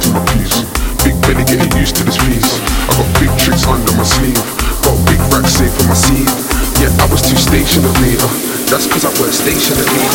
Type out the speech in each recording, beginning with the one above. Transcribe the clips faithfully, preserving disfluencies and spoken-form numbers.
to my piece. Big belly getting used to this piece. I got big tricks under my sleeve. Got big racks safe for my seed. Yeah, I was too stationary. Uh, that's cause I work stationary.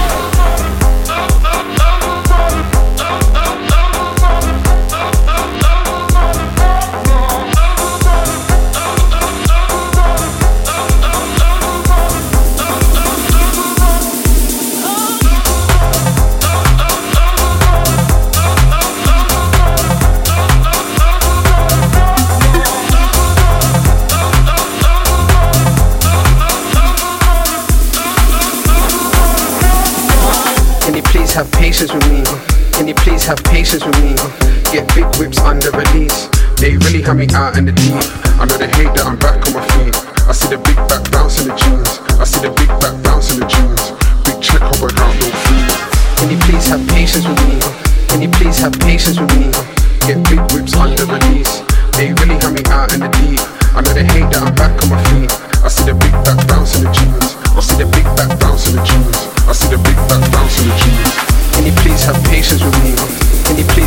Have patience with me, uh. Can you please have patience with me, uh. Get big whips under release. They really have me out in the deep. I know they hate that I'm back on my feet. I see the big back bounce in the jeans. I see the big back bounce in the jeans. Big check up without no fees. Can you please have patience with me, uh. Can you please have patience with me, uh. Get big whips under release. They really have me out in the deep. I know they hate that I'm back on my feet. I see the big back bounce in the jeans. I see the big back bounce in the jeans. I see the big back bounce in the jeans. Can you please have patience with me? Can you please